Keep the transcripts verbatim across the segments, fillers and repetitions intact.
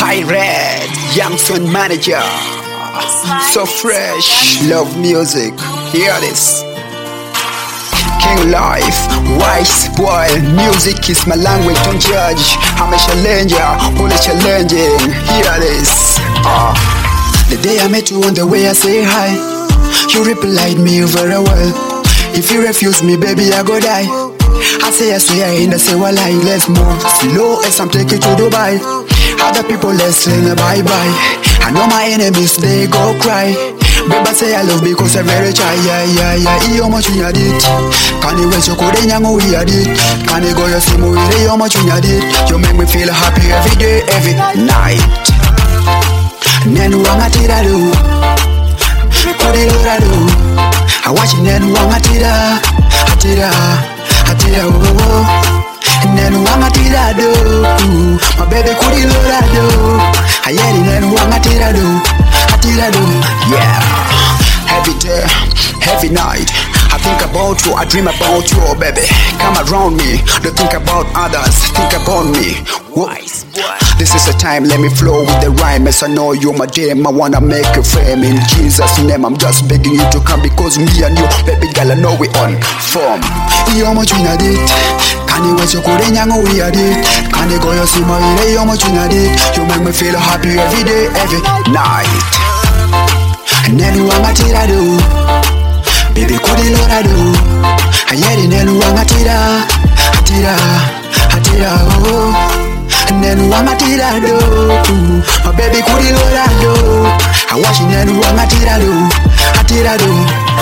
Pirate, Youngson manager. So fresh, love music. Hear this. King life, wise boy. Music is my language, don't judge. I'm a challenger, only challenging. Hear this. Uh. The day I met you on the way I say hi, you replied me very well. If you refuse me, baby, I go die. I say I swear, and I say well, I let's move slow as I'm taking to Dubai. Other people let's sing a bye bye. I know my enemies they go cry. Baby say I love because I'm very shy. Yeah yeah yeah. Iyo much you did. Can you wait your code nyango we did? Can you go your sim we iyo much you did? You make me feel happy every day, every night. Nenu wangatira do. Kodi lora do. I watch you nenu wangatira. Atira. Atira oh oh. Nenu wangatira do. My baby kodi lora do. Ayeri nenu wangatira do. Atira do. Yeah. Every day, every night I think about you, I dream about you, oh baby. Come around me, don't think about others, think about me. Wise boy. This is the time, let me flow with the rhyme. As I know you my damn, I wanna make a frame. In Jesus' name, I'm just begging you to come. Because me and you, baby girl, I know we on form. Iyo much we did. Can you wait your good and we are it? Can you go your see my way? Iyo much we did. You make me feel happy every day, every night. Nenu wangatira do. Baby kodi lora do. Ayeri nenu wangatira. Atira, atira oh. Nenu wangatira do. My baby kodi lora do. I watch nenu wangatira do. Atira do.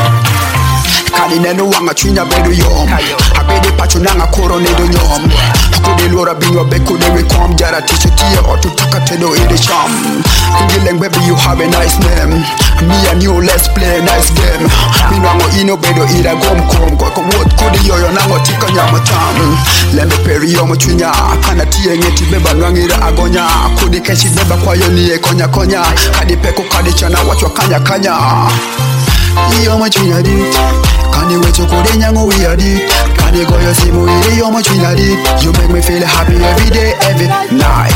Kali nenu wangachunya bedu yom. Abede pacho nanga koro nedo nyom. Kodi lora binyo beko de we come jara tishu tia otu takatedo ide cham. Ngileng baby you have a nice name. Me and you let's play a nice game. Me nango ino bedo ira gom kom. Kwa kumot kodi yoyo nango tika nyama tam. Lembe peri yomo chunya. Kana tiye ngeti beba nwangira agonya. Kodi keshi beba kwa yoniye konya konya. Kadi peko kadi chana wachwa kanya kanya. Iyo machunya dit. Kani wecho kodi nyango we are dit. Kani goyo simu ire iyo machunya dit. You make me feel happy every day, every night.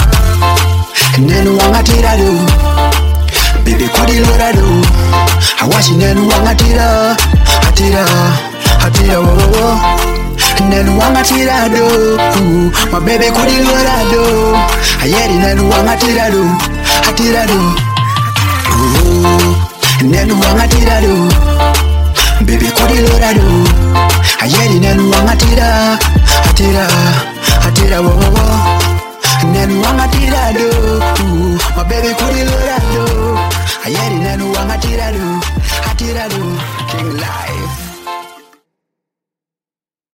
Nenu wangatira do. Baby kodi lora do. I watch nenu wangatira. Atira, atira oh oh. Nenu wangatira do. My baby kodi lora do. Ayeri nenu wangatira do. Atira do. Nenu wangatira do. Baby kodi lora do. Ayeri nenu wangatira. Atira, atira oh oh. Nenu wangatira do. My baby kodi lora do. Ayeri nenu wangatira do. Atira do. King life.